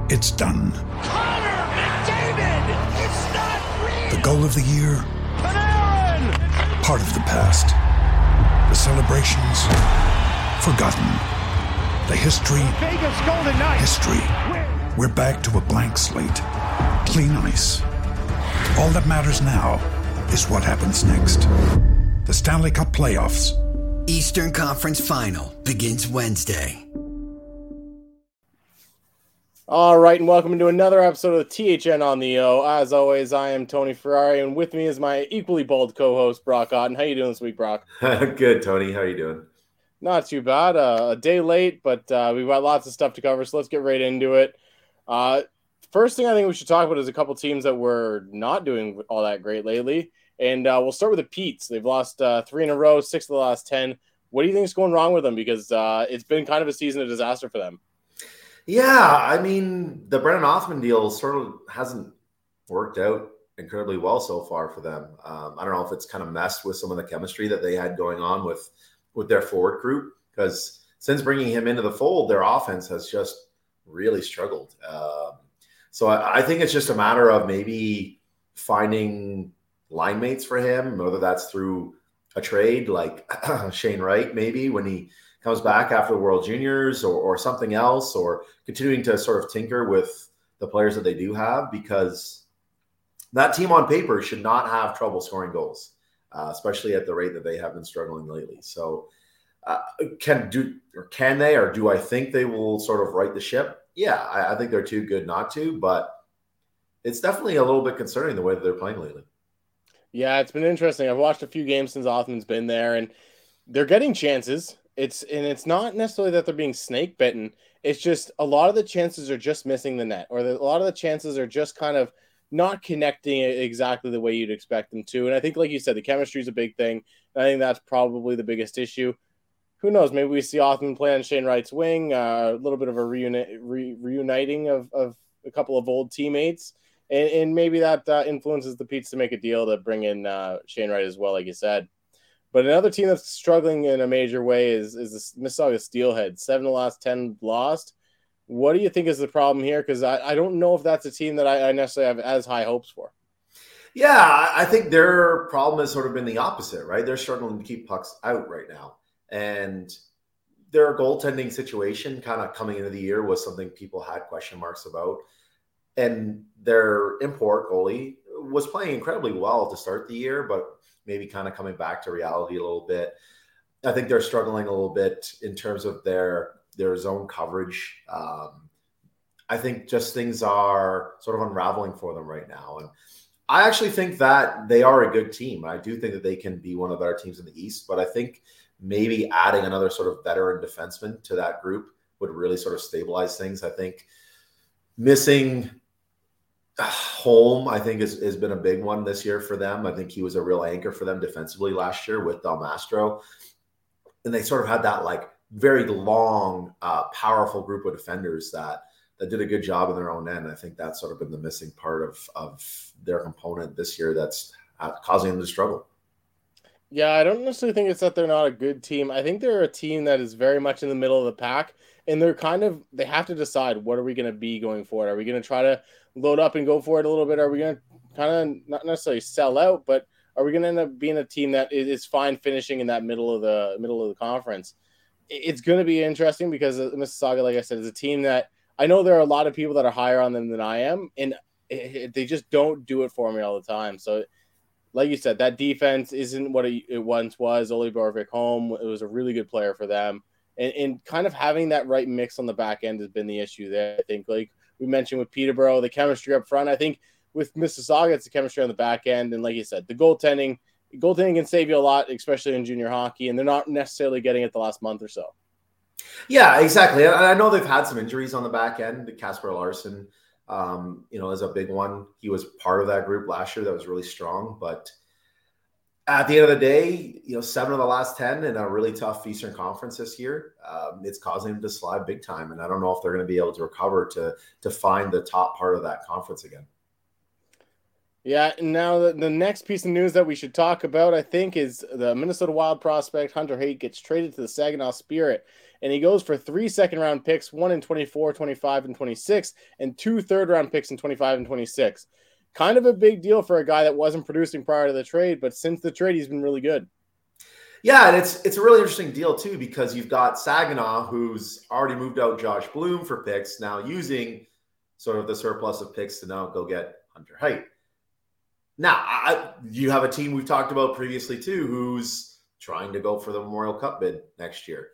It's done. Connor McDavid! It's not real! The goal of the year? Panarin! Part of the past. The celebrations? Forgotten. The history? Vegas Golden Knights! History. We're back to a blank slate. Clean ice. All that matters now is what happens next. The Stanley Cup Playoffs. Eastern Conference Final begins Wednesday. All right, and welcome to another episode of THN on the O. As always, I am Tony Ferrari, and with me is my equally bald co-host, Brock Otten. How you doing this week, Brock? Good, Tony. How are you doing? Not too bad. A day late, but we've got lots of stuff to cover, so let's get right into it. First thing I think we should talk about is a couple teams that were not doing all that great lately, and we'll start with the Petes. They've lost 3 in a row, 6 of the last 10. What do you think is going wrong with them? Because it's been kind of a season of disaster for them. Yeah, I mean, the Brennan Othmann deal sort of hasn't worked out incredibly well so far for them. I don't know if it's kind of messed with some of the chemistry that they had going on with their forward group, because since bringing him into the fold, their offense has just really struggled. So I think it's just a matter of maybe finding line mates for him, whether that's through a trade like Shane Wright, maybe when he comes back after the World Juniors, or something else, or continuing to sort of tinker with the players that they do have, because that team on paper should not have trouble scoring goals, especially at the rate that they have been struggling lately. So can they, or do I think they will sort of right the ship? Yeah, I think they're too good not to, but it's definitely a little bit concerning the way that they're playing lately. Yeah, it's been interesting. I've watched a few games since Othmann's been there, and they're getting chances. It's not necessarily that they're being snake bitten. It's just a lot of the chances are just missing the net, or a lot of the chances are just kind of not connecting it exactly the way you'd expect them to. And I think, like you said, the chemistry is a big thing. I think that's probably the biggest issue. Who knows? Maybe we see Othmann play on Shane Wright's wing, a little bit of a reuniting of a couple of old teammates, and maybe that influences the Petes to make a deal to bring in Shane Wright as well, like you said. But another team that's struggling in a major way is the Mississauga Steelhead. 7 of the last 10 lost. What do you think is the problem here? Because I don't know if that's a team that I necessarily have as high hopes for. Yeah, I think their problem has sort of been the opposite, right? They're struggling to keep pucks out right now. And their goaltending situation kind of coming into the year was something people had question marks about. And their import goalie was playing incredibly well to start the year, but maybe kind of coming back to reality a little bit. I think they're struggling a little bit in terms of their zone coverage. I think just things are sort of unraveling for them right now. And I actually think that they are a good team. I do think that they can be one of the better teams in the East, but I think maybe adding another sort of veteran defenseman to that group would really sort of stabilize things. I think missing Holm, I think, has been a big one this year for them. I think he was a real anchor for them defensively last year with Del Mastro. And they sort of had that like very long, powerful group of defenders that did a good job in their own end. I think that's sort of been the missing part of their component this year that's causing them to struggle. Yeah, I don't necessarily think it's that they're not a good team. I think they're a team that is very much in the middle of the pack, and they have to decide, what are we going to be going forward? Are we going to try to load up and go for it a little bit? Are we going to kind of not necessarily sell out, but are we going to end up being a team that is fine finishing in that middle of the conference? It's going to be interesting because Mississauga, like I said, is a team that I know there are a lot of people that are higher on them than I am, and they just don't do it for me all the time. So, like you said, that defense isn't what it once was. Ole Borvik Holm, it was a really good player for them. And kind of having that right mix on the back end has been the issue there. I think, like we mentioned with Peterborough, the chemistry up front. I think with Mississauga, it's the chemistry on the back end. And like you said, the goaltending can save you a lot, especially in junior hockey. And they're not necessarily getting it the last month or so. Yeah, exactly. And I know they've had some injuries on the back end. Casper Larson, is a big one. He was part of that group last year that was really strong. But at the end of the day, 7 of the last 10 in a really tough Eastern Conference this year, it's causing them to slide big time. And I don't know if they're going to be able to recover to find the top part of that conference again. Yeah, and now the next piece of news that we should talk about, I think, is the Minnesota Wild prospect Hunter Haight gets traded to the Saginaw Spirit. and he goes for 3 second-round picks, 1 in 24, 25, and 26, and 2 third-round picks in 25 and 26. Kind of a big deal for a guy that wasn't producing prior to the trade, but since the trade, he's been really good. Yeah, and it's a really interesting deal, too, because you've got Saginaw, who's already moved out Josh Bloom for picks, now using sort of the surplus of picks to now go get Hunter Height. Now, you have a team we've talked about previously, too, who's trying to go for the Memorial Cup bid next year.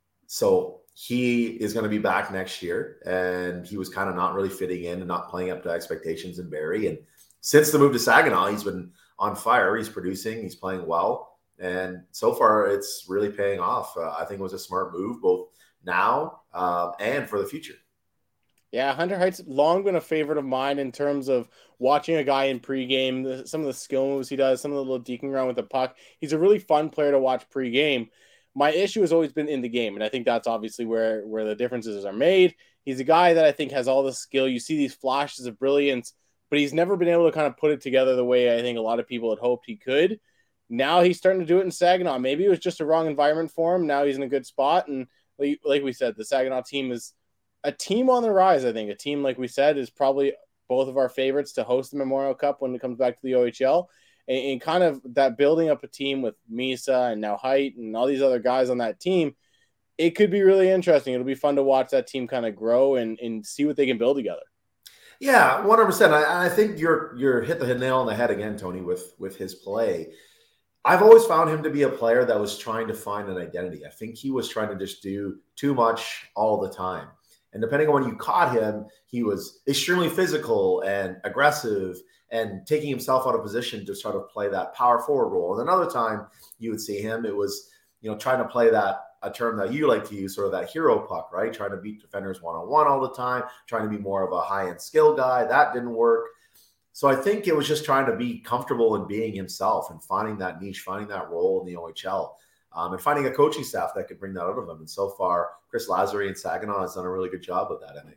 So he is going to be back next year, and he was kind of not really fitting in and not playing up to expectations in Barrie. And since the move to Saginaw, he's been on fire. He's producing. He's playing well. And so far, it's really paying off. I think it was a smart move, both now and for the future. Yeah, Hunter Height's long been a favorite of mine in terms of watching a guy in pregame, some of the skill moves he does, some of the little deking around with the puck. He's a really fun player to watch pregame. My issue has always been in the game, and I think that's obviously where the differences are made. He's a guy that I think has all the skill. You see these flashes of brilliance, but he's never been able to kind of put it together the way I think a lot of people had hoped he could. Now he's starting to do it in Saginaw. Maybe it was just a wrong environment for him. Now he's in a good spot. And like we said, the Saginaw team is a team on the rise, I think. A team, like we said, is probably both of our favorites to host the Memorial Cup when it comes back to the OHL. And kind of that building up a team with Misa and now Height and all these other guys on that team, it could be really interesting. It'll be fun to watch that team kind of grow and see what they can build together. Yeah, 100%. I think you're hit the nail on the head again, Tony, with his play. I've always found him to be a player that was trying to find an identity. I think he was trying to just do too much all the time. And depending on when you caught him, he was extremely physical and aggressive and taking himself out of position to sort of play that power forward role. And another time you would see him, it was, trying to play a term that you like to use, sort of that hero puck, right? Trying to beat defenders one-on-one all the time, trying to be more of a high-end skill guy. That didn't work. So I think it was just trying to be comfortable in being himself and finding that niche, finding that role in the OHL, and finding a coaching staff that could bring that out of him. And so far, Chris Lazary and Saginaw has done a really good job with that, I think.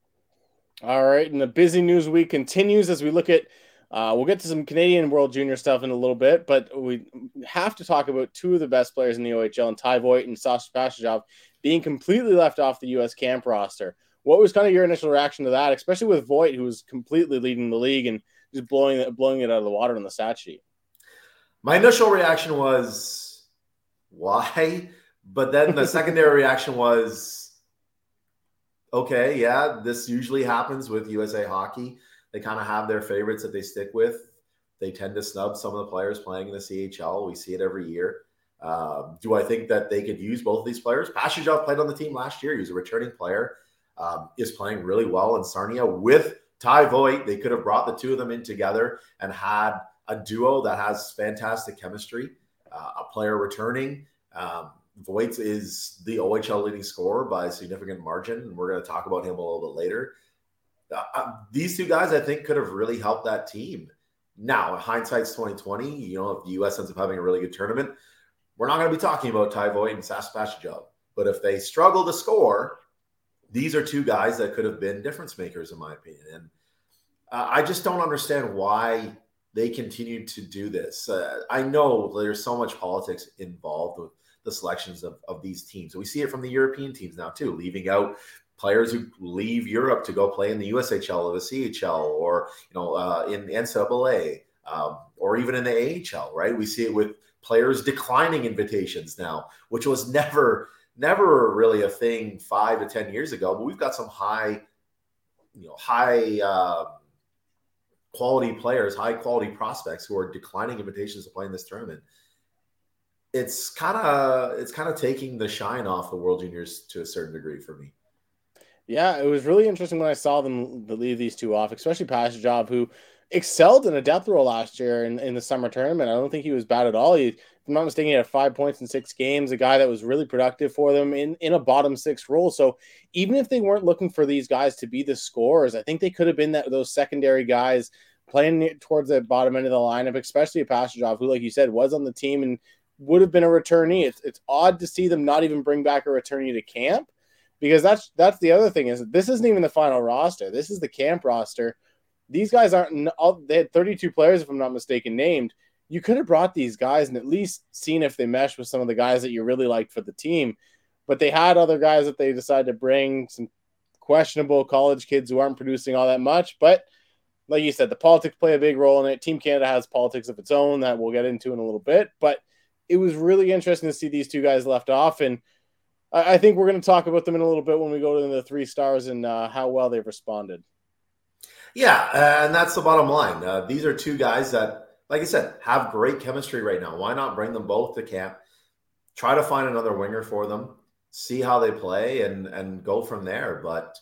All right, and the busy news week continues as we look at we'll get to some Canadian World Junior stuff in a little bit, but we have to talk about two of the best players in the OHL, and Ty Voit and Sasha Pashijov being completely left off the U.S. camp roster. What was kind of your initial reaction to that, especially with Voit, who was completely leading the league and just blowing it out of the water on the stat sheet? My initial reaction was, why? But then the secondary reaction was, okay, yeah, this usually happens with USA Hockey. They kind of have their favorites that they stick with. They tend to snub some of the players playing in the CHL. We see it every year. Do I think that they could use both of these players? Pashijov played on the team last year. He was a returning player. Is playing really well in Sarnia with Ty Voit. They could have brought the two of them in together and had a duo that has fantastic chemistry. A player returning. Voit is the OHL leading scorer by a significant margin, and we're going to talk about him a little bit later. These two guys, I think, could have really helped that team. Now, hindsight's 2020. If the U.S. ends up having a really good tournament, we're not going to be talking about Ty Voit and Sasha Pashijov. But if they struggle to score, these are two guys that could have been difference makers, in my opinion. And I just don't understand why they continue to do this. I know there's so much politics involved with the selections of these teams. We see it from the European teams now, too, leaving out players who leave Europe to go play in the USHL or the CHL or, in the NCAA or even in the AHL, right? We see it with players declining invitations now, which was never really a thing 5 to 10 years ago, but we've got some high quality players, high quality prospects who are declining invitations to play in this tournament. It's kind of taking the shine off the World Juniors to a certain degree for me. Yeah, it was really interesting when I saw them leave these two off, especially Pashijov, who excelled in a depth role last year in the summer tournament. I don't think he was bad at all. If I'm not mistaken, he had 5 points in 6 games, a guy that was really productive for them in a bottom 6 role. So even if they weren't looking for these guys to be the scorers, I think they could have been those secondary guys playing towards the bottom end of the lineup, especially Pashijov, who, like you said, was on the team and would have been a returnee. It's odd to see them not even bring back a returnee to camp, because that's the other thing, is this isn't even the final roster. This is the camp roster. These guys they had 32 players, if I'm not mistaken, named. You could have brought these guys and at least seen if they mesh with some of the guys that you really liked for the team. but they had other guys that they decided to bring, some questionable college kids who aren't producing all that much. But like you said, the politics play a big role in it. Team Canada has politics of its own that we'll get into in a little bit, but it was really interesting to see these two guys left off. And I think we're going to talk about them in a little bit when we go to the 3 stars and how well they've responded. Yeah, and that's the bottom line. These are two guys that, like I said, have great chemistry right now. Why not bring them both to camp? Try to find another winger for them, see how they play, and go from there. But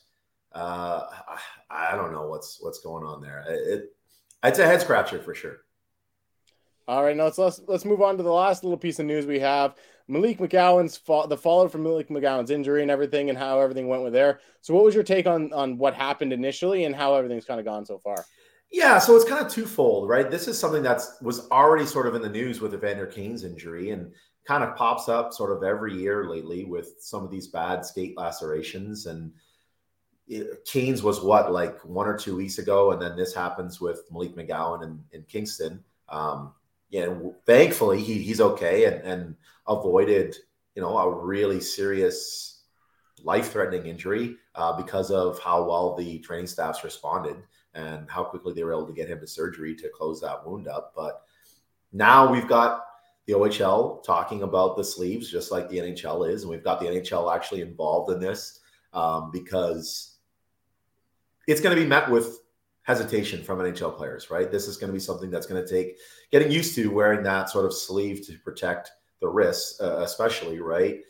I don't know what's going on there. It's a head scratcher for sure. All right, now let's move on to the last little piece of news we have. Malik McGowan's the follow from Malik McGowan's injury and everything, and how everything went with there. So, what was your take on what happened initially and how everything's kind of gone so far? Yeah, so it's kind of twofold, right? This is something that was already sort of in the news with Evander Kane's injury, and kind of pops up sort of every year lately with some of these bad skate lacerations. And Kane's was like 1 or 2 weeks ago, and then this happens with Malik McGowan in Kingston. Thankfully he's okay and avoided, a really serious life-threatening injury because of how well the training staffs responded and how quickly they were able to get him to surgery to close that wound up. But now we've got the OHL talking about the sleeves, just like the NHL is. And we've got the NHL actually involved in this because it's going to be met with hesitation from NHL players, right? This is going to be something that's going to take getting used to wearing that sort of sleeve to protect the wrists, especially, right?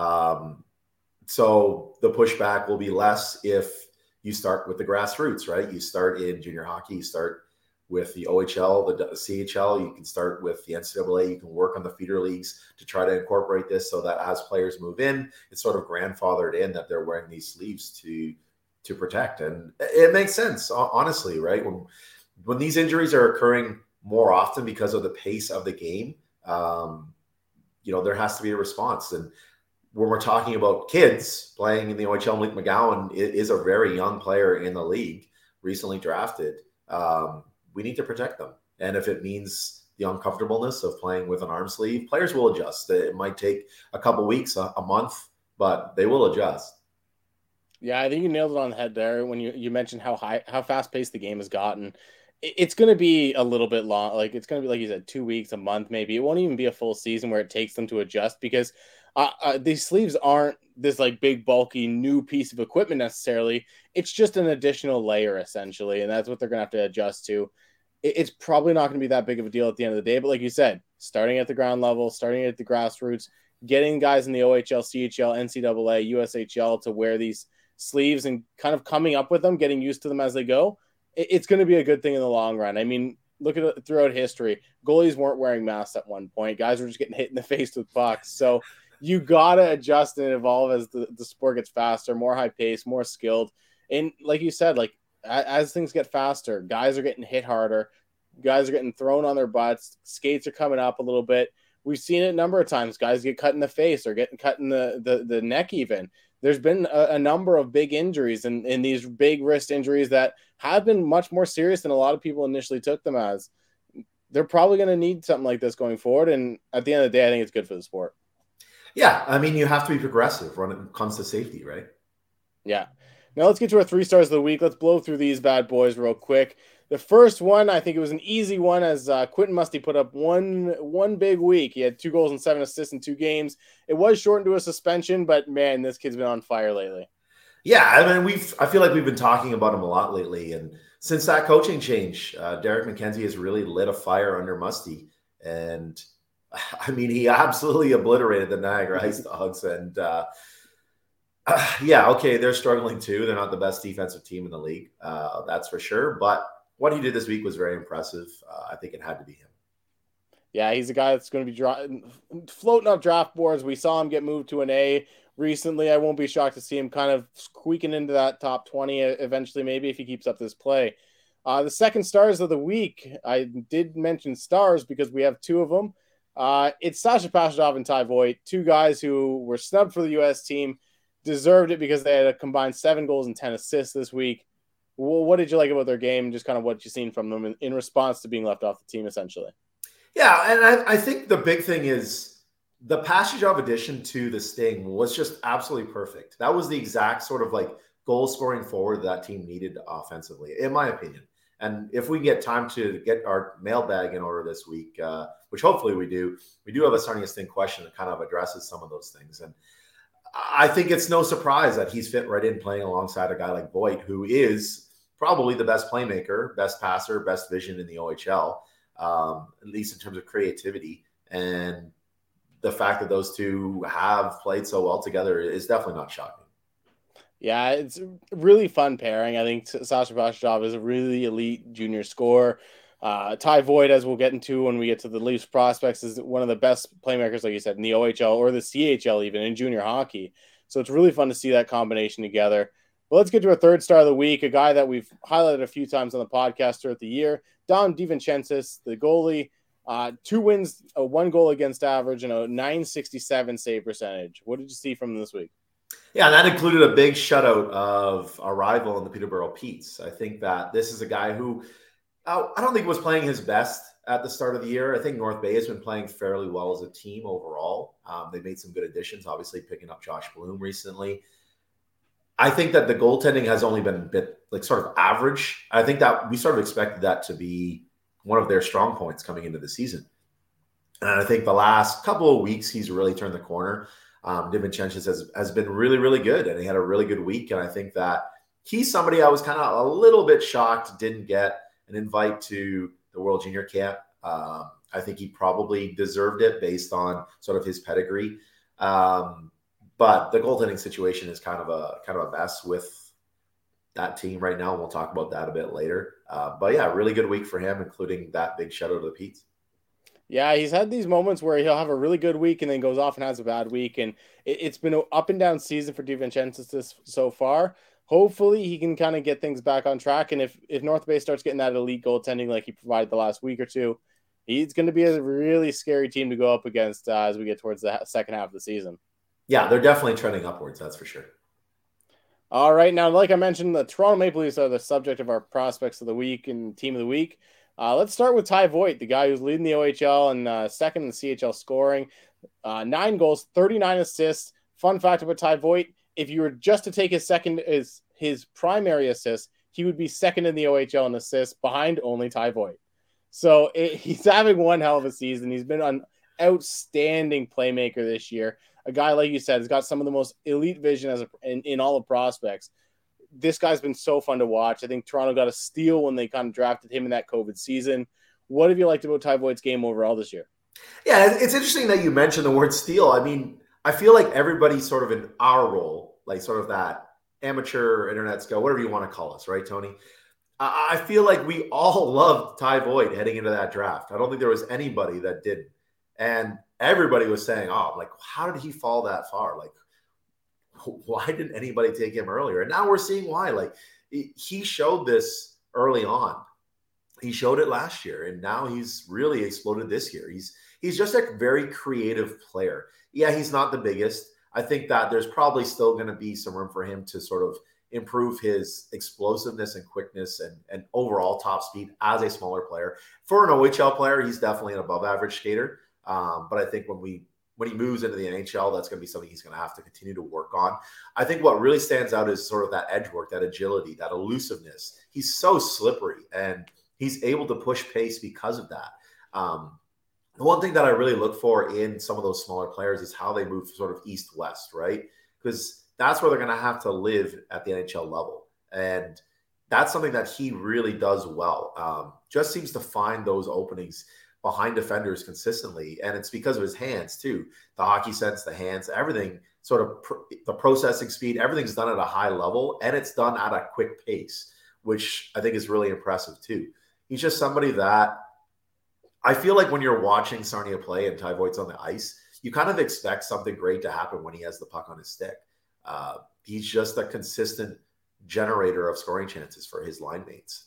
So the pushback will be less if you start with the grassroots, right? You start in junior hockey, you start with the OHL, the CHL, you can start with the NCAA, you can work on the feeder leagues to try to incorporate this so that as players move in, it's sort of grandfathered in that they're wearing these sleeves to protect. And it makes sense, honestly, right? When these injuries are occurring more often because of the pace of the game, there has to be a response. And when we're talking about kids playing in the OHL, Malik McGowan is a very young player in the league, recently drafted. We need to protect them. And if it means the uncomfortableness of playing with an arm sleeve, players will adjust. It might take a couple weeks, a month, but they will adjust. Yeah, I think you nailed it on the head there when you mentioned how fast paced the game has gotten. It's going to be a little bit long. Like, it's going to be, like you said, 2 weeks, a month, maybe. It won't even be a full season where it takes them to adjust because these sleeves aren't this like big, bulky new piece of equipment necessarily. It's just an additional layer essentially. And that's what they're going to have to adjust to. It's probably not going to be that big of a deal at the end of the day. But like you said, starting at the ground level, starting at the grassroots, getting guys in the OHL, CHL, NCAA, USHL to wear these sleeves and kind of coming up with them, getting used to them as they go, it's going to be a good thing in the long run. I mean, look at it throughout history. Goalies weren't wearing masks at one point. Guys were just getting hit in the face with pucks. So you got to adjust and evolve as the sport gets faster, more high pace, more skilled. And like you said, like as things get faster, guys are getting hit harder. Guys are getting thrown on their butts. Skates are coming up a little bit. We've seen it a number of times. Guys get cut in the face or getting cut in the neck even. There's been a number of big injuries and these big wrist injuries that have been much more serious than a lot of people initially took them as. They're probably going to need something like this going forward. And at the end of the day, I think it's good for the sport. Yeah. I mean, you have to be progressive when it comes to safety, right? Yeah. Now let's get to our 3 stars of the week. Let's blow through these bad boys real quick. The first one, I think it was an easy one as Quentin Musty put up one big week. He had 2 goals and 7 assists in 2 games. It was shortened to a suspension, but man, this kid's been on fire lately. Yeah, I mean, I feel like we've been talking about him a lot lately. And since that coaching change, Derek McKenzie has really lit a fire under Musty. And I mean, he absolutely obliterated the Niagara Ice Dogs. And yeah, okay, they're struggling too. They're not the best defensive team in the league. That's for sure. But what he did this week was very impressive. I think it had to be him. Yeah, he's a guy that's going to be floating up draft boards. We saw him get moved to an A recently. I won't be shocked to see him kind of squeaking into that top 20 eventually, maybe if he keeps up this play. The second stars of the week, I did mention stars because we have 2 of them. It's Sasha Pashadov and Ty Voigt, 2 guys who were snubbed for the U.S. team, deserved it because they had a combined 7 goals and 10 assists this week. Well, what did you like about their game? Just kind of what you've seen from them in response to being left off the team, essentially. Yeah, and I think the big thing is The Pastujov addition to the Sting was just absolutely perfect. That was the exact sort of like goal scoring forward that team needed offensively, in my opinion. And if we get time to get our mailbag in order this week, which hopefully we do have a Sarnia Sting question that kind of addresses some of those things. And I think it's no surprise that he's fit right in playing alongside a guy like Voigt, who is probably the best playmaker, best passer, best vision in the OHL, at least in terms of creativity. And the fact that those two have played so well together is definitely not shocking. Yeah, it's a really fun pairing. I think Sasha Pastujov is a really elite junior scorer. Ty Voigt, as we'll get into when we get to the Leafs prospects, is one of the best playmakers, like you said, in the OHL or the CHL, even in junior hockey. So it's really fun to see that combination together. But let's get to our third star of the week, a guy that we've highlighted a few times on the podcast throughout the year, Don DiVincentis, the goalie. 2 wins, a 1 goal against average, and a .967 save percentage. What did you see from this week? Yeah, that included a big shutout of a rival in the Peterborough Petes. I think that this is a guy who I don't think was playing his best at the start of the year. I think North Bay has been playing fairly well as a team overall. They made some good additions, obviously picking up Josh Bloom recently. I think that the goaltending has only been a bit like sort of average. I think that we sort of expected that to be one of their strong points coming into the season. And I think the last couple of weeks, he's really turned the corner. DiVincentis has been really, really good, and he had a really good week. And I think that he's somebody I was kind of a little bit shocked didn't get an invite to the World Junior Camp. I think he probably deserved it based on sort of his pedigree. But the goaltending situation is kind of a mess with that team right now. And we'll talk about that a bit later. But yeah, really good week for him, including that big shutout of the Petes. Yeah, he's had these moments where he'll have a really good week and then goes off and has a bad week. And it's been an up and down season for DiVincentis so far. Hopefully he can kind of get things back on track. And if North Bay starts getting that elite goaltending like he provided the last week or two, he's going to be a really scary team to go up against as we get towards the second half of the season. Yeah, they're definitely trending upwards. That's for sure. All right. Now, like I mentioned, the Toronto Maple Leafs are the subject of our prospects of the week and team of the week. Let's start with Ty Voigt, the guy who's leading the OHL and second in the CHL scoring. 9 goals, 39 assists. Fun fact about Ty Voigt, if you were just to take his primary assist, he would be second in the OHL in assists behind only Ty Voigt. So he's having one hell of a season. He's been an outstanding playmaker this year. A guy, like you said, has got some of the most elite vision in all the prospects. This guy's been so fun to watch. I think Toronto got a steal when they kind of drafted him in that COVID season. What have you liked about Ty Voigt's game overall this year? Yeah, it's interesting that you mentioned the word steal. I mean, I feel like everybody sort of in our role, like sort of that amateur internet scout, whatever you want to call us, right, Tony? I feel like we all loved Ty Voigt heading into that draft. I don't think there was anybody that didn't. And everybody was saying, oh, like, how did he fall that far? Like, why didn't anybody take him earlier? And now we're seeing why. Like, he showed this early on. He showed it last year, and now he's really exploded this year. He's just a very creative player. Yeah, he's not the biggest. I think that there's probably still going to be some room for him to sort of improve his explosiveness and quickness and overall top speed as a smaller player. For an OHL player, he's definitely an above average skater. But I think when he moves into the NHL, that's going to be something he's going to have to continue to work on. I think what really stands out is sort of that edge work, that agility, that elusiveness. He's so slippery, and he's able to push pace because of that. The one thing that I really look for in some of those smaller players is how they move sort of east-west, right? Because that's where they're going to have to live at the NHL level. And that's something that he really does well. Just seems to find those openings behind defenders consistently. And it's because of his hands too. The hockey sense, the hands, everything, sort of the processing speed, everything's done at a high level, and it's done at a quick pace, which I think is really impressive too. He's just somebody that I feel like when you're watching Sarnia play and Ty Voigt's on the ice, you kind of expect something great to happen when he has the puck on his stick. He's just a consistent generator of scoring chances for his line mates.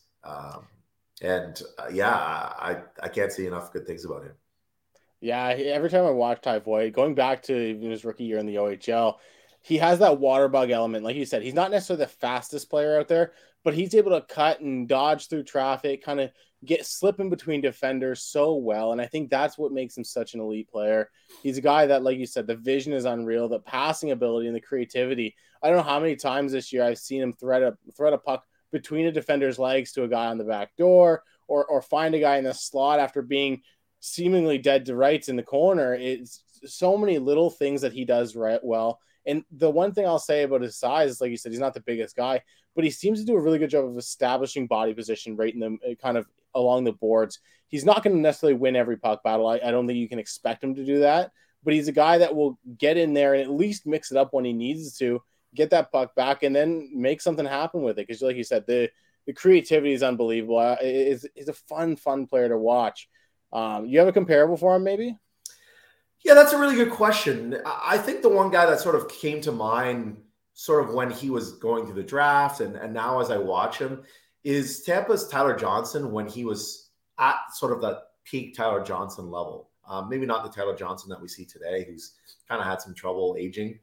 I can't see enough good things about him. Yeah, every time I watch Ty Voigt, going back to even his rookie year in the OHL, he has that water bug element. Like you said, he's not necessarily the fastest player out there, but he's able to cut and dodge through traffic, kind of slip in between defenders so well. And I think that's what makes him such an elite player. He's a guy that, like you said, the vision is unreal, the passing ability and the creativity. I don't know how many times this year I've seen him thread a puck between a defender's legs to a guy on the back door, or find a guy in the slot after being seemingly dead to rights in the corner. It's so many little things that he does right well. And the one thing I'll say about his size is, like you said, he's not the biggest guy, but he seems to do a really good job of establishing body position right in the kind of along the boards. He's not going to necessarily win every puck battle. I don't think you can expect him to do that, but he's a guy that will get in there and at least mix it up when he needs to, get that puck back, and then make something happen with it. Because like you said, the creativity is unbelievable. He's a fun player to watch. You have a comparable for him, maybe? Yeah, that's a really good question. I think the one guy that sort of came to mind sort of when he was going through the draft and now as I watch him is Tampa's Tyler Johnson when he was at sort of the peak Tyler Johnson level. Maybe not the Tyler Johnson that we see today, who's kind of had some trouble aging,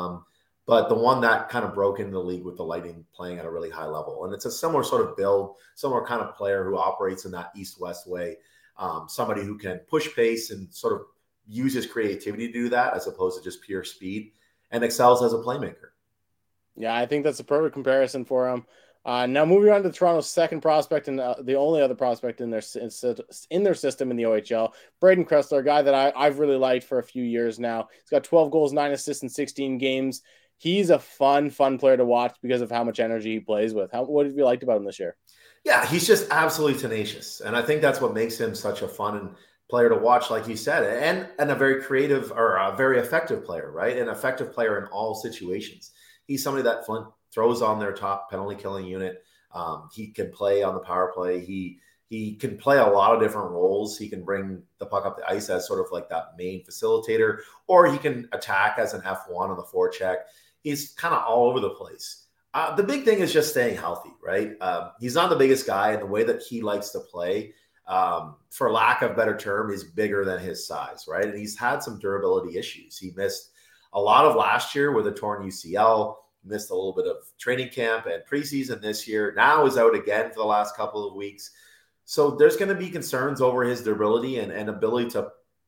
but the one that kind of broke into the league with the Lightning playing at a really high level. And it's a similar sort of build, similar kind of player who operates in that east-west way, somebody who can push pace and sort of use his creativity to do that as opposed to just pure speed, and excels as a playmaker. Yeah, I think that's a perfect comparison for him. Now moving on to Toronto's second prospect and the only other prospect in their system in the OHL, Braden Kressler, a guy that I've really liked for a few years now. He's got 12 goals, 9 assists in 16 games. He's a fun player to watch because of how much energy he plays with. What have you liked about him this year? Yeah, he's just absolutely tenacious, and I think that's what makes him such a fun player to watch, like you said, and a very creative or a very effective player, right? An effective player in all situations. He's somebody that Flint throws on their top penalty killing unit. He can play on the power play. He can play a lot of different roles. He can bring the puck up the ice as sort of like that main facilitator, or he can attack as an F1 on the forecheck. He's kind of all over the place. The big thing is just staying healthy, right? He's not the biggest guy, and the way that he likes to play, for lack of a better term, is bigger than his size, right? And he's had some durability issues. He missed a lot of last year with a torn UCL, missed a little bit of training camp and preseason this year. Now is out again for the last couple of weeks. So there's going to be concerns over his durability and ability to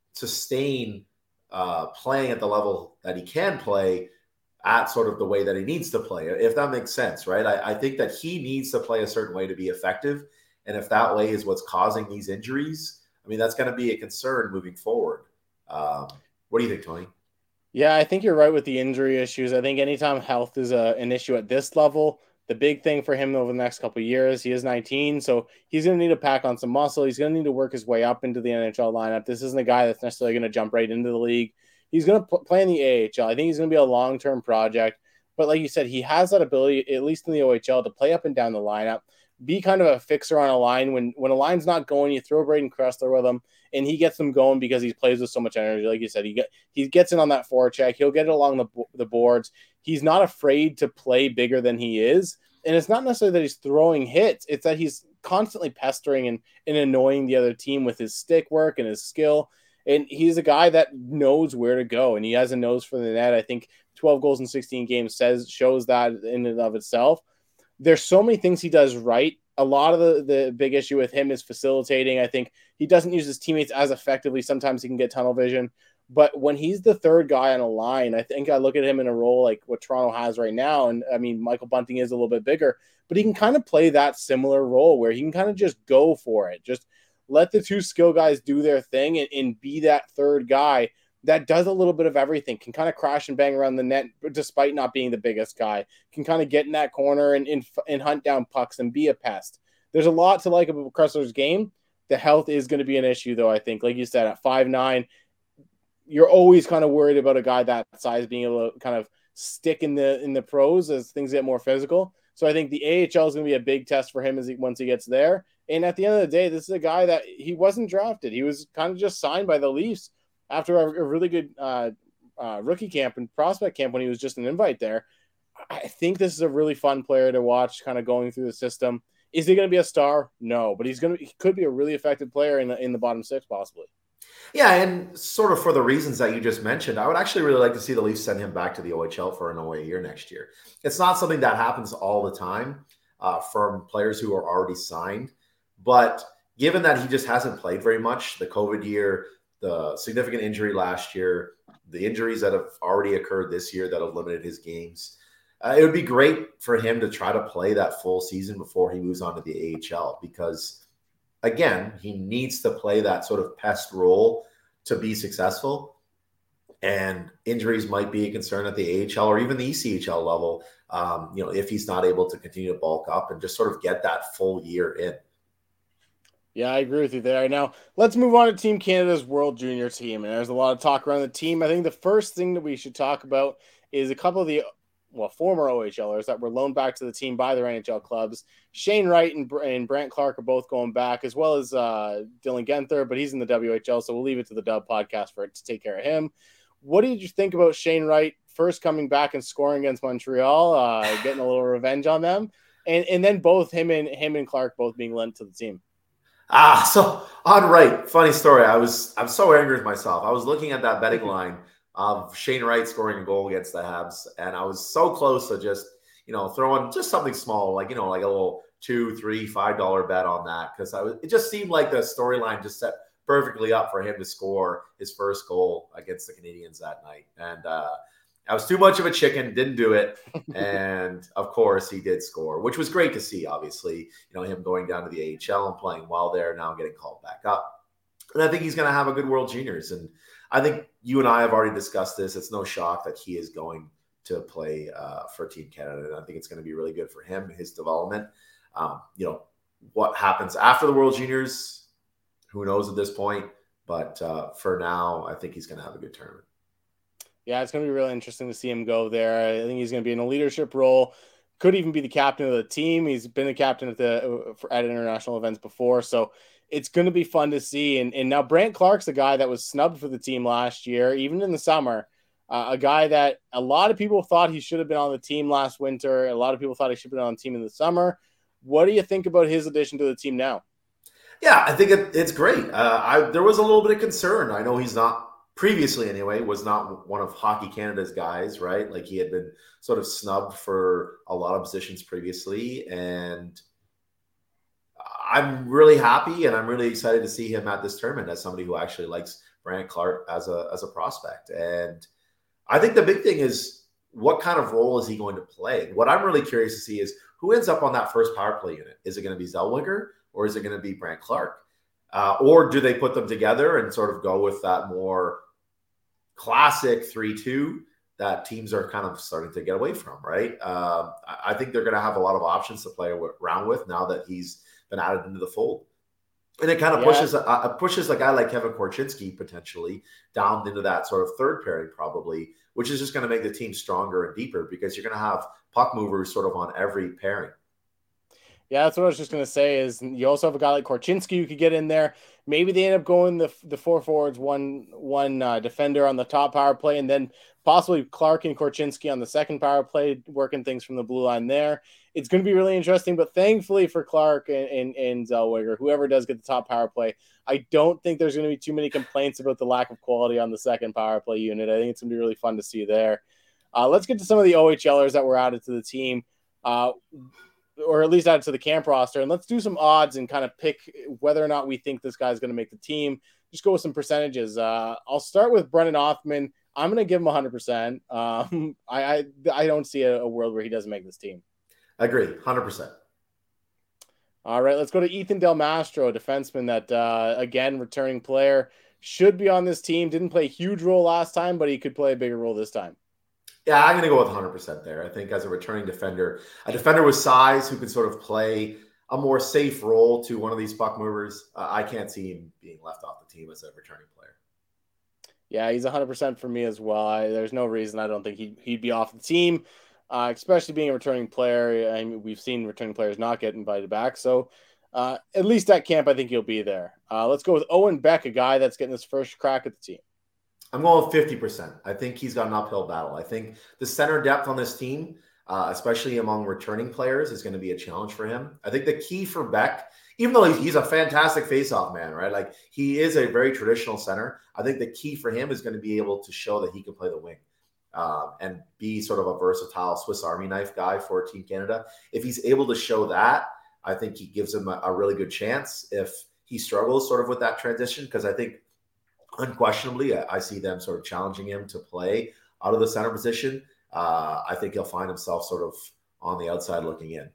sustain playing at the level that he can play at sort of the way that he needs to play, if that makes sense, right? I think that he needs to play a certain way to be effective. And if that way is what's causing these injuries, I mean, that's going to be a concern moving forward. What do you think, Tony? Yeah, I think you're right with the injury issues. I think anytime health is an issue at this level, the big thing for him over the next couple of years, he is 19, so he's going to need to pack on some muscle. He's going to need to work his way up into the NHL lineup. This isn't a guy that's necessarily going to jump right into the league. He's going to play in the AHL. I think he's going to be a long-term project. But like you said, he has that ability, at least in the OHL, to play up and down the lineup, be kind of a fixer on a line. When a line's not going, you throw Braden Kressler with him, and he gets them going because he plays with so much energy. Like you said, he gets in on that forecheck. He'll get it along the boards. He's not afraid to play bigger than he is. And it's not necessarily that he's throwing hits. It's that he's constantly pestering and annoying the other team with his stick work and his skill. And he's a guy that knows where to go, and he has a nose for the net. I think 12 goals in 16 games shows that in and of itself. There's so many things he does right. A lot of the big issue with him is facilitating. I think he doesn't use his teammates as effectively. Sometimes he can get tunnel vision. But when he's the third guy on a line, I think I look at him in a role like what Toronto has right now. And I mean, Michael Bunting is a little bit bigger, but he can kind of play that similar role where he can kind of just go for it. Just let the two skill guys do their thing and be that third guy that does a little bit of everything, can kind of crash and bang around the net despite not being the biggest guy, can kind of get in that corner and hunt down pucks and be a pest. There's a lot to like about Kressler's game. The health is going to be an issue, though, I think. Like you said, at 5'9", you're always kind of worried about a guy that size being able to kind of stick in the pros as things get more physical. So I think the AHL is going to be a big test for him once he gets there. And at the end of the day, this is a guy that he wasn't drafted. He was kind of just signed by the Leafs after a really good rookie camp and prospect camp when he was just an invite there. I think this is a really fun player to watch kind of going through the system. Is he going to be a star? No, but he could be a really effective player in the bottom six possibly. Yeah, and sort of for the reasons that you just mentioned, I would actually really like to see the Leafs send him back to the OHL for an OA year next year. It's not something that happens all the time from players who are already signed, but given that he just hasn't played very much, the COVID year, the significant injury last year, the injuries that have already occurred this year that have limited his games, it would be great for him to try to play that full season before he moves on to the AHL because, again, he needs to play that sort of pest role to be successful. And injuries might be a concern at the AHL or even the ECHL level, if he's not able to continue to bulk up and just sort of get that full year in. Yeah, I agree with you there. Now, let's move on to Team Canada's World Junior team. And there's a lot of talk around the team. I think the first thing that we should talk about is a couple of the former OHLers that were loaned back to the team by their NHL clubs. Shane Wright and Brant Clark are both going back, as well as Dylan Genther, but he's in the WHL, so we'll leave it to the Dub podcast for it to take care of him. What did you think about Shane Wright first coming back and scoring against Montreal, getting a little revenge on them, and then both him and Clark both being lent to the team? So on Wright, funny story. I'm so angry with myself. I was looking at that betting line of Shane Wright scoring a goal against the Habs, and I was so close to just, throwing just something small, like a little $2, $3, $5 bet on that, because it just seemed like the storyline just set perfectly up for him to score his first goal against the Canadiens that night. And I was too much of a chicken, didn't do it. And of course he did score, which was great to see, obviously, him going down to the AHL and playing well there, now getting called back up. And I think he's going to have a good World Juniors. And I think you and I have already discussed this. It's no shock that he is going to play for Team Canada. And I think it's going to be really good for him, his development. What happens after the World Juniors, who knows at this point. But for now, I think he's going to have a good tournament. Yeah, it's going to be really interesting to see him go there. I think he's going to be in a leadership role. Could even be the captain of the team. He's been a captain at international events before, so it's going to be fun to see. And now Brant Clark's a guy that was snubbed for the team last year, even in the summer. A guy that a lot of people thought he should have been on the team last winter. A lot of people thought he should have been on the team in the summer. What do you think about his addition to the team now? Yeah, I think it's great. There was a little bit of concern. I know he's not, previously anyway, was not one of Hockey Canada's guys, right? Like he had been sort of snubbed for a lot of positions previously. And I'm really happy and I'm really excited to see him at this tournament as somebody who actually likes Brant Clark as a prospect. And I think the big thing is, what kind of role is he going to play? What I'm really curious to see is who ends up on that first power play unit. Is it going to be Zellweger or is it going to be Brant Clark? Or do they put them together and sort of go with that more classic 3-2 that teams are kind of starting to get away from, right? I think they're going to have a lot of options to play around with now that he's been added into the fold. And it kind of pushes a guy like Kevin Korchinski potentially down into that sort of third pairing probably, which is just going to make the team stronger and deeper because you're going to have puck movers sort of on every pairing. Yeah, that's what I was just going to say is you also have a guy like Korchinski who could get in there. Maybe they end up going the four forwards, one defender on the top power play, and then possibly Clark and Korchinski on the second power play, working things from the blue line there. It's going to be really interesting, but thankfully for Clark and Zellweger, whoever does get the top power play, I don't think there's going to be too many complaints about the lack of quality on the second power play unit. I think it's going to be really fun to see there. Let's get to some of the OHLers that were added to the team. Or at least added to the camp roster. And let's do some odds and kind of pick whether or not we think this guy's going to make the team. Just go with some percentages. I'll start with Brennan Othmann. I'm going to give him 100%. I don't see a world where he doesn't make this team. I agree, 100%. All right, let's go to Ethan Del Mastro, a defenseman that, again, returning player, should be on this team. Didn't play a huge role last time, but he could play a bigger role this time. Yeah, I'm going to go with 100% there. I think as a returning defender, a defender with size who can sort of play a more safe role to one of these puck movers, I can't see him being left off the team as a returning player. Yeah, he's 100% for me as well. There's no reason I don't think he'd be off the team, especially being a returning player. I mean, we've seen returning players not get invited back. So at least at camp, I think he'll be there. Let's go with Owen Beck, a guy that's getting his first crack at the team. I'm going with 50%. I think he's got an uphill battle. I think the center depth on this team, especially among returning players, is going to be a challenge for him. I think the key for Beck, even though he's a fantastic faceoff man, right? Like he is a very traditional center. I think the key for him is going to be able to show that he can play the wing and be sort of a versatile Swiss Army knife guy for Team Canada. If he's able to show that, I think he gives him a really good chance. If he struggles sort of with that transition, because I think unquestionably I see them sort of challenging him to play out of the center position. I think he'll find himself sort of on the outside looking in.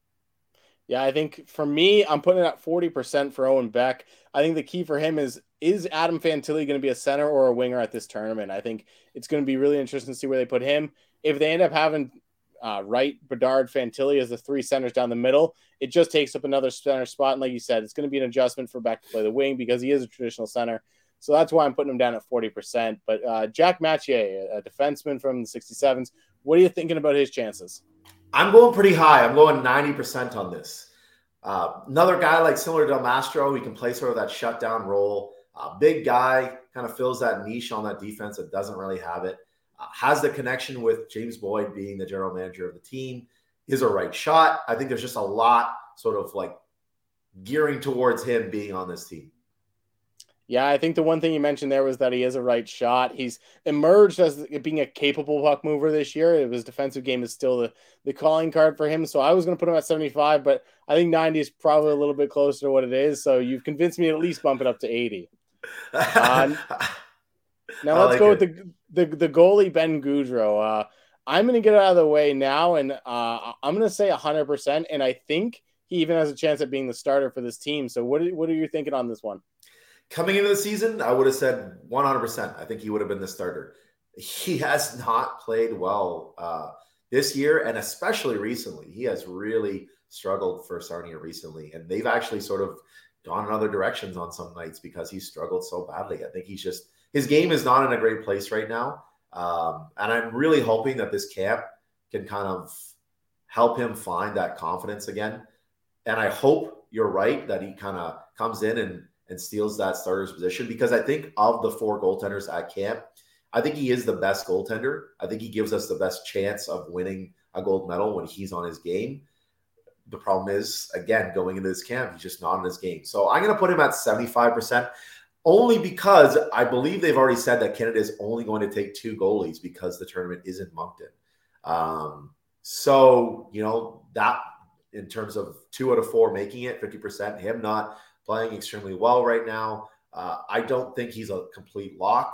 Yeah, I think for me, I'm putting it at 40% for Owen Beck. I think the key for him is Adam Fantilli going to be a center or a winger at this tournament? I think it's going to be really interesting to see where they put him. If they end up having Wright, Bedard, Fantilli as the three centers down the middle, it just takes up another center spot. And like you said, it's going to be an adjustment for Beck to play the wing because he is a traditional center. So that's why I'm putting him down at 40%. But Jack Mathieu, a defenseman from the 67s, what are you thinking about his chances? I'm going pretty high. I'm going 90% on this. Another guy like similar to Del Mastro, he can play sort of that shutdown role. Big guy, kind of fills that niche on that defense that doesn't really have it. Has the connection with James Boyd being the general manager of the team. Is a right shot. I think there's just a lot sort of like gearing towards him being on this team. Yeah, I think the one thing you mentioned there was that he is a right shot. He's emerged as being a capable puck mover this year. His defensive game is still the calling card for him. So I was going to put him at 75, but I think 90 is probably a little bit closer to what it is. So you've convinced me to at least bump it up to 80. Now let's go with the goalie, Ben Gaudreau. I'm going to get out of the way now, and I'm going to say 100%, and I think he even has a chance at being the starter for this team. So what are you thinking on this one? Coming into the season, I would have said 100%. I think he would have been the starter. He has not played well this year, and especially recently. He has really struggled for Sarnia recently, and they've actually sort of gone in other directions on some nights because he's struggled so badly. I think his game is not in a great place right now, and I'm really hoping that this camp can kind of help him find that confidence again. And I hope you're right that he kind of comes in and steals that starter's position, because I think of the four goaltenders at camp, I think he is the best goaltender. I think he gives us the best chance of winning a gold medal when he's on his game. The problem is, again, going into this camp, he's just not on his game. So I'm going to put him at 75%, only because I believe they've already said that Canada is only going to take two goalies because the tournament is in Moncton. So, that in terms of 2 out of 4 making it, 50%, him not playing extremely well right now. I don't think he's a complete lock.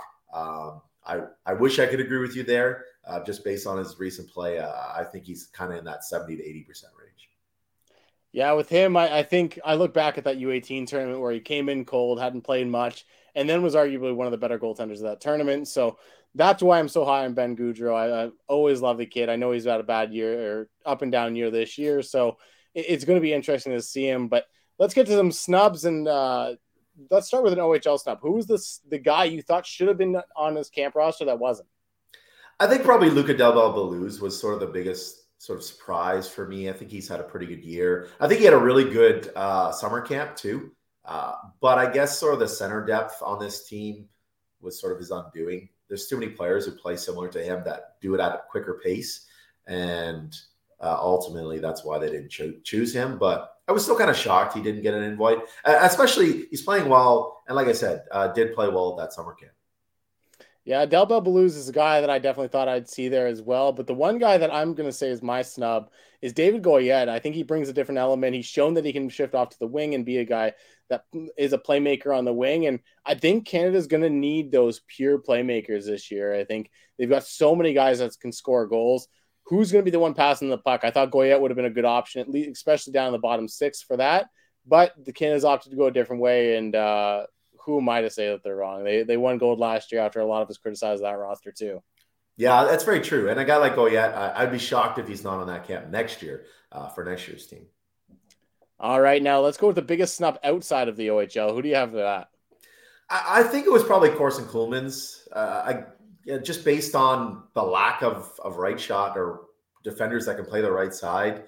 I wish I could agree with you there. Just based on his recent play, I think he's kind of in that 70 to 80% range. Yeah, with him, I think I look back at that U18 tournament where he came in cold, hadn't played much, and then was arguably one of the better goaltenders of that tournament. So that's why I'm so high on Ben Gaudreau. I always love the kid. I know he's had a bad year or up and down year this year. So it's going to be interesting to see him. But let's get to some snubs, and let's start with an OHL snub. Who was the guy you thought should have been on this camp roster that wasn't? I think probably Luca Del Bel-Belluz was sort of the biggest sort of surprise for me. I think he's had a pretty good year. I think he had a really good summer camp too. But I guess sort of the center depth on this team was sort of his undoing. There's too many players who play similar to him that do it at a quicker pace. And ultimately, that's why they didn't choose him. But I was still kind of shocked he didn't get an invite, especially he's playing well. And like I said, did play well at that summer camp. Yeah, Del Bel-Belluz is a guy that I definitely thought I'd see there as well. But the one guy that I'm going to say is my snub is David Goyette. I think he brings a different element. He's shown that he can shift off to the wing and be a guy that is a playmaker on the wing. And I think Canada's going to need those pure playmakers this year. I think they've got so many guys that can score goals. Who's going to be the one passing the puck? I thought Goyette would have been a good option, at least, especially down in the bottom six for that. But the Canada's opted to go a different way, and who am I to say that they're wrong? They won gold last year after a lot of us criticized that roster too. Yeah, that's very true. And a guy like Goyette, I'd be shocked if he's not on that camp next year for next year's team. All right, now let's go with the biggest snub outside of the OHL. Who do you have for that? I think it was probably Corson Kuhlman's. Just based on the lack of right shot or defenders that can play the right side,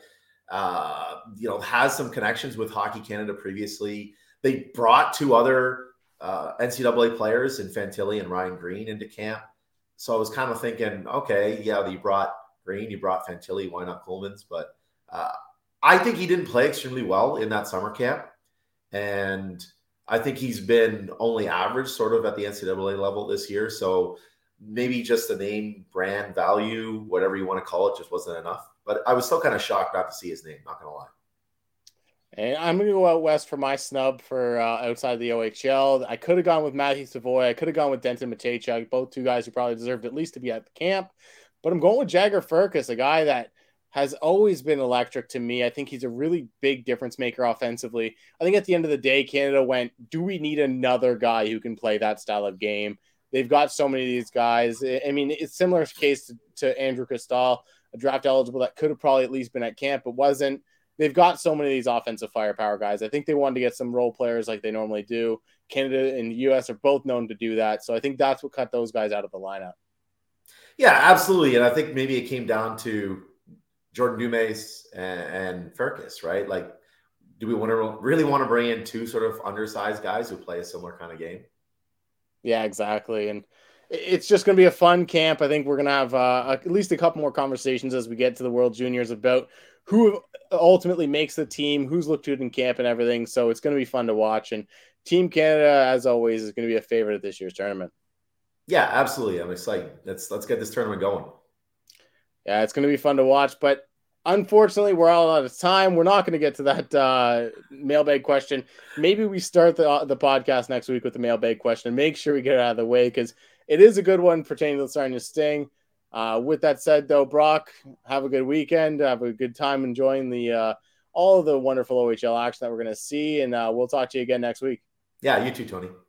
has some connections with Hockey Canada previously. They brought 2 other NCAA players in Fantilli and Ryan Green into camp. So I was kind of thinking, okay, yeah, you brought Green, you brought Fantilli, why not Kuhlman's? But I think he didn't play extremely well in that summer camp. And I think he's been only average sort of at the NCAA level this year. So maybe just the name, brand, value, whatever you want to call it, just wasn't enough. But I was still kind of shocked not to see his name, not going to lie. And I'm going to go out west for my snub for outside the OHL. I could have gone with Matthew Savoy. I could have gone with Denton Matejchuk, both two guys who probably deserved at least to be at the camp. But I'm going with Jagger Firkus, a guy that has always been electric to me. I think he's a really big difference maker offensively. I think at the end of the day, Canada went, do we need another guy who can play that style of game? They've got so many of these guys. I mean, it's similar case to Andrew Cristal, a draft eligible that could have probably at least been at camp, but wasn't. They've got so many of these offensive firepower guys. I think they wanted to get some role players like they normally do. Canada and the U.S. are both known to do that. So I think that's what cut those guys out of the lineup. Yeah, absolutely. And I think maybe it came down to Jordan Dumais and Firkus, right? Like, do we really want to bring in two sort of undersized guys who play a similar kind of game? Yeah, exactly. And it's just going to be a fun camp. I think we're going to have at least a couple more conversations as we get to the World Juniors about who ultimately makes the team, who's looked good in camp and everything. So it's going to be fun to watch. And Team Canada, as always, is going to be a favorite at this year's tournament. Yeah, absolutely. I'm excited. Let's get this tournament going. Yeah, it's going to be fun to watch. But unfortunately, we're all out of time. We're not going to get to that mailbag question. Maybe we start the podcast next week with the mailbag question. Make sure we get it out of the way because it is a good one pertaining to the Sarnia Sting. With that said, though, Brock, have a good weekend. Have a good time enjoying the all of the wonderful OHL action that we're going to see. And we'll talk to you again next week. Yeah, you too, Tony.